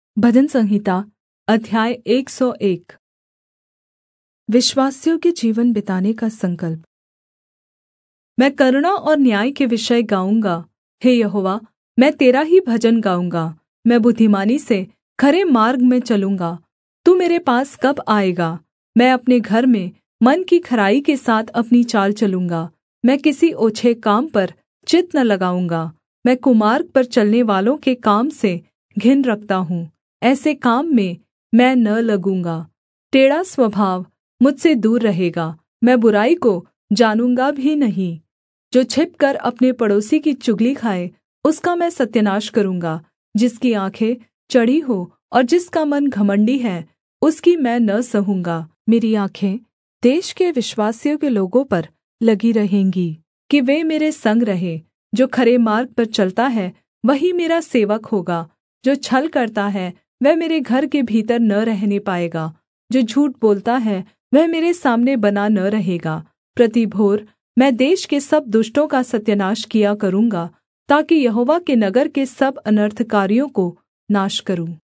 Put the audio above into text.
भजन संहिता अध्याय 101। विश्वासयोग्य के जीवन बिताने का संकल्प। मैं करुणा और न्याय के विषय गाऊँगा। हे यहोवा, मैं तेरा ही भजन गाऊँगा। मैं बुद्धिमानी से खरे मार्ग में चलूँगा। तू मेरे पास कब आएगा? मैं अपने घर में मन की खराई के साथ अपनी चाल चलूँगा। मैं किसी ओछे काम पर चित्त न लगाऊँगा। मैं कुमार्ग पर चलने वालों के काम से घिन रखता हूँ। ऐसे काम में मैं न लगूँगा। टेढ़ा स्वभाव मुझसे दूर रहेगा। मैं बुराई को जानूँगा भी नहीं। जो छिपकर अपने पड़ोसी की चुगली खाए, उसका मैं सत्यानाश करूँगा। जिसकी आँखें चढ़ी हों और जिसका मन घमण्डी है, उसकी मैं न सहूँगा। मेरी आँखें देश के विश्वासयोग्य लोगों पर लगी रहेंगी कि वे मेरे संग रहें। जो खरे मार्ग पर चलता है, वही मेरा सेवक होगा। जो छल करता है, वह मेरे घर के भीतर न रहने पाएगा। जो झूठ बोलता है, वह मेरे सामने बना न रहेगा। प्रति भोर मैं देश के सब दुष्टों का सत्यानाश किया करूँगा, ताकि यहोवा के नगर के सब अनर्थकारियों को नाश करूँ।